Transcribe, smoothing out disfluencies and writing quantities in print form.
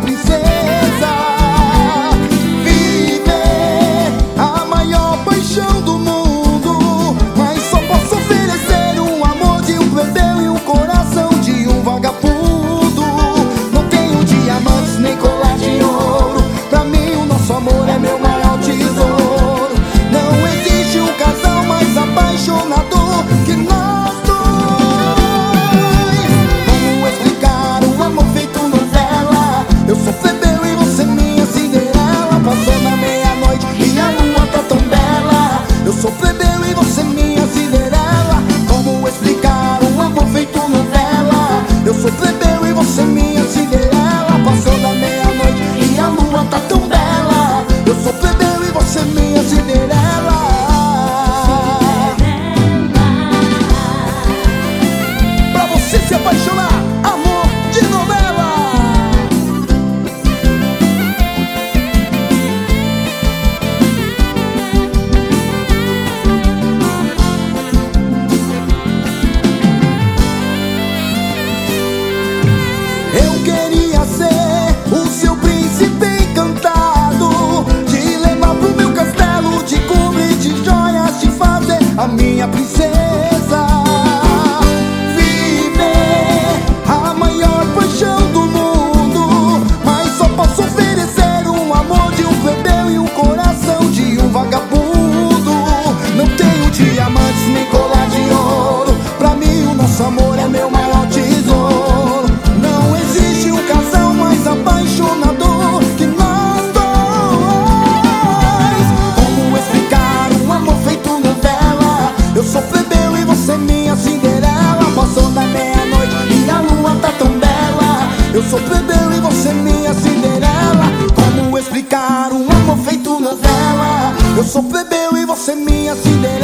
princesa. Viver a maior paixão do mundo, mas só posso oferecer um amor de um plebeu e um coração de um vagabundo. Não tenho diamantes nem colar de ouro, pra mim o nosso amor é meu maior tesouro. Não existe um casal mais apaixonado que nós dois. Como explicar um amor feito novela? Eu sou plebeu e você minha Cinderela. Passou na meia-noite e a lua tá tão bela. Eu sou plebeu e você minha Cinderela. Como explicar um amor feito novela? Eu sou plebeu e você minha Cinderela. Passou na meia-noite e a lua tá tão bela. Eu sou plebeu e você minha Cinderela. Pra você se apaixonar, amor de novela. Eu queria ser o seu príncipe encantado, te levar pro meu castelo, te cobrir de joias, te fazer a minha princesa. Viver a maior paixão do mundo, mas só posso oferecer um amor de um plebeu e um coração de um vagabundo. Não tenho diamantes nem colar de ouro, pra mim o nosso amor é meu maior tesouro. Não existe um casal mais apaixonado que nós dois. Como explicar um amor feito novela? Eu sou plebeu e você minha Cinderela. Passou da meia-noite e a lua tá tão bela. Eu sou plebeu e você minha Cinderela. Como explicar um amor feito novela? Eu sou plebeu e você minha Cinderela.